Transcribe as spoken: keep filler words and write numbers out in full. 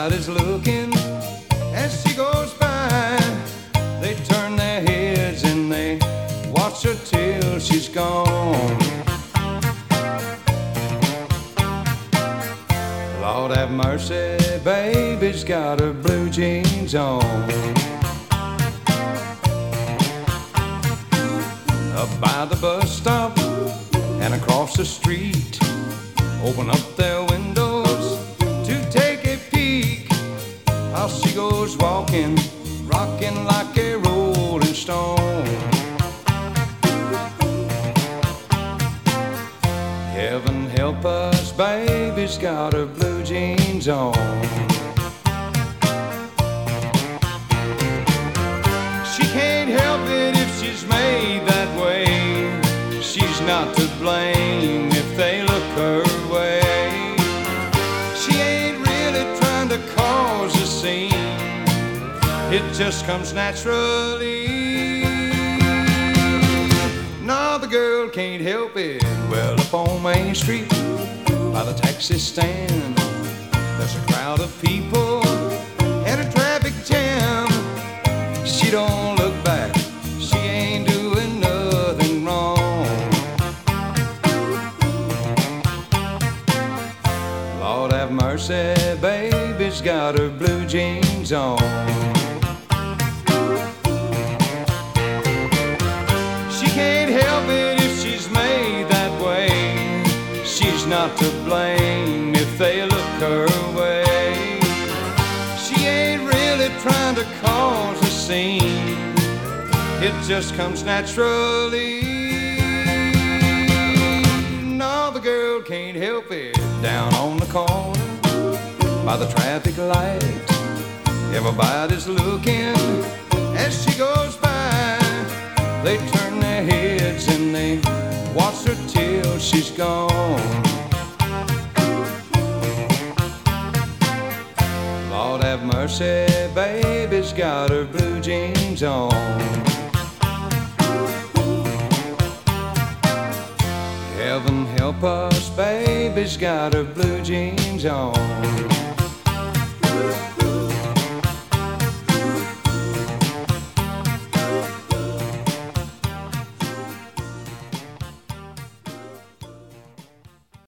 Everybody's looking as she goes by. They turn their heads and they watch her till she's gone. Lord have mercy, baby's got her blue jeans on. Up by the bus stop and across the street, open up their windows to take a peek. How she goes walking, rocking like a rolling stone. Heaven help us, baby's got her blue jeans on. She can't help it if she's made that way. She's not to blame if they look her way. She ain't really trying to cause a scene. It just comes naturally. No, the girl can't help it. Well, up on Main Street, by the taxi stand, there's a crowd of people and a traffic jam. She don't look back, she ain't doing nothing wrong. Lord have mercy, baby's got her blue jeans on. She can't help it if she's made that way. She's not to blame if they look her way. She ain't really trying to cause a scene. It just comes naturally. No, the girl can't help it. Down on the corner, by the traffic light, everybody's looking as she goes by. They turn their heads and they watch her till she's gone. Lord have mercy, baby's got her blue jeans on. Heaven help us, baby's got her blue jeans on.